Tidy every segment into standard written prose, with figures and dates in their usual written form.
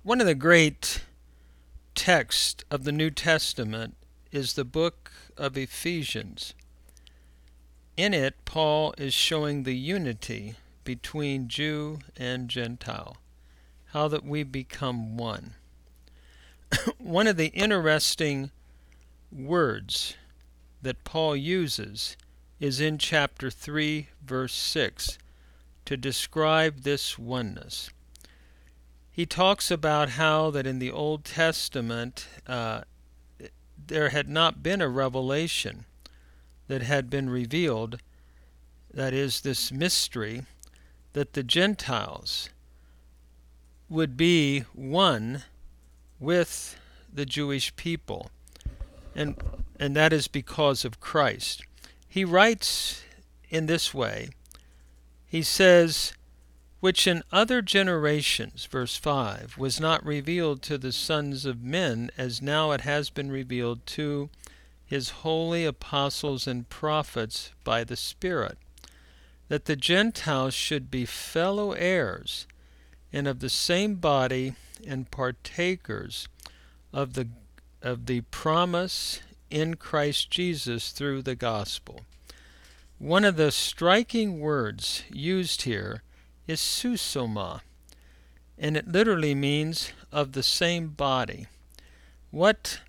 One of the great texts of the New Testament is the book of Ephesians. In it, Paul is showing the unity between Jew and Gentile, how that we become one. One of the interesting words that Paul uses is in chapter 3, verse 6, to describe this oneness. He talks about how that in the Old Testament there had not been a revelation that had been revealed, that is, this mystery, that the Gentiles would be one with the Jewish people, and that is because of Christ. He writes in this way. He says, which in other generations, verse 5, was not revealed to the sons of men, as now it has been revealed to his holy apostles and prophets by the Spirit, that the Gentiles should be fellow heirs and of the same body and partakers of the promise in Christ Jesus through the gospel. One of the striking words used here is susoma, and it literally means of the same body. What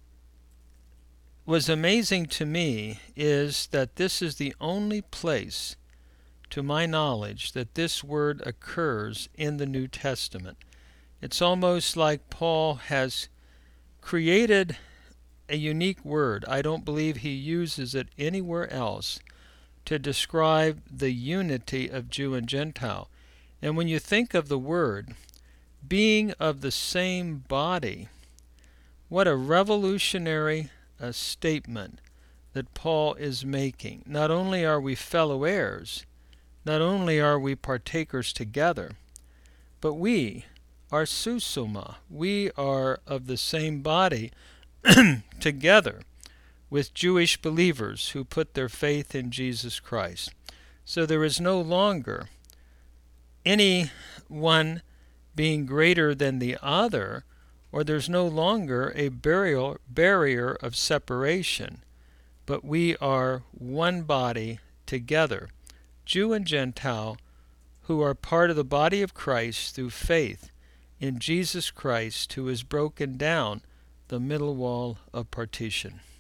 was amazing to me is that this is the only place, to my knowledge, that this word occurs in the New Testament. It's almost like Paul has created a unique word. I don't believe he uses it anywhere else to describe the unity of Jew and Gentile. And when you think of the word being of the same body, what a revolutionary statement that Paul is making. Not only are we fellow heirs, not only are we partakers together, but we are susoma. We are of the same body together with Jewish believers who put their faith in Jesus Christ. So there is no longer any one being greater than the other, or there's no longer a barrier of separation, but we are one body together, Jew and Gentile, who are part of the body of Christ through faith in Jesus Christ, who has broken down the middle wall of partition.